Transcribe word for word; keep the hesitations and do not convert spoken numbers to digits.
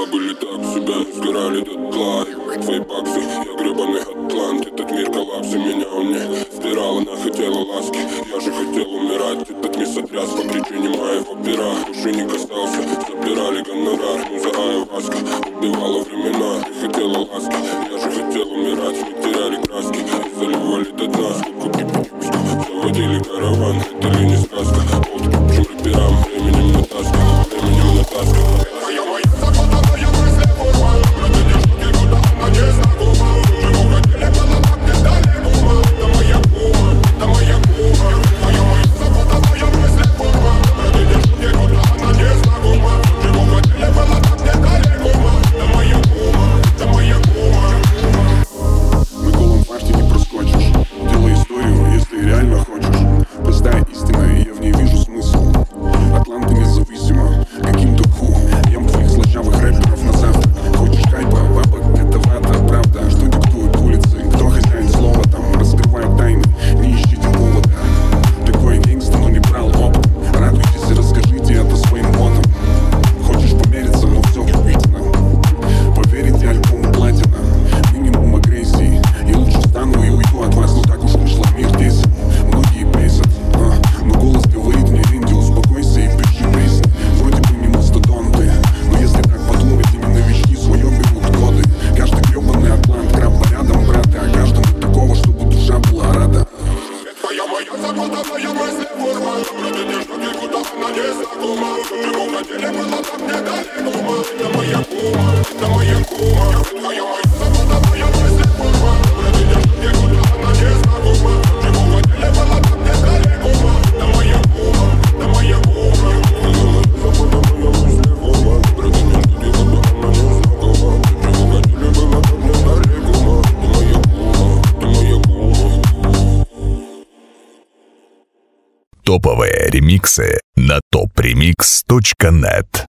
были так себя, сгорали дотла. Твои баксы, я гребаный атлант. Этот мир коллапс, и меня он не стирал. Она хотела ласки, я же хотел умирать. Этот мир сотряс по причине моего пера. Души не касался, забирали гонорар. Муза айваска убивала времена. Ты хотела ласки, я же хотел умирать. Мы теряли краски и заливали до дна. Заводили караван, это ли не сказка? Под чужим рэперам, временем натаска, временем натаска. Моя моя запутанная мысль форма. Ты не шутки, куда она не знакома. Живу хотели, было так не дали ума. Это моя кума, это моя кума. Моя моя запутанная мысль форма. Ты не шутки, куда она не знакома. Живу хотели, было так не дали ума. Это моя кума, это моя кума. На голом фарте не проскочишь. Делай историю, если реально хочешь. Простая истина, и я в ней вижу смысл. Атланта независима, каким-то ху. Ем твоих слащавых рэперов на завтрак. Хочешь хайпа, бабок, это вата, правда. Что диктуют улицы, кто хозяин слова там. Раскрывают тайны, не ищите повода. Такой гангста, но не брал опыт. Радуйтесь и расскажите это своим ботам. Хочешь помериться, но все видно. Поверите, альбому платина. Минимум агрессии. Я лучше встану и уйду от вас. Ну так уж вышло, мир тесен. Многие бесят, а, но голос говорит мне: Энди, успокойся и пиши песни. Вроде бы не мастодонты, но если так подумать, именно новички свое берут коды. Каждый гребаный атлант, крабба рядом, брата. А каждому такого, чтобы душа была рада. Твоя моя запутанная мысль форма. Ты не шутки, куда она не знакома. Живу хотели, было так не дали ума. Это моя кума, это моя кума. Твоя моя запутанная мысль форма. Ты не шутки, куда она не знакома. Живу хотели, было так не дали ума. Это моя кума, это моя кума. Запутанная мысль форма. Ты не шутки, куда она не знакома. Живу хотели, было так не дали ума. Это моя кума, это моя кума. Топовые ремиксы на топ ремикс точка нет.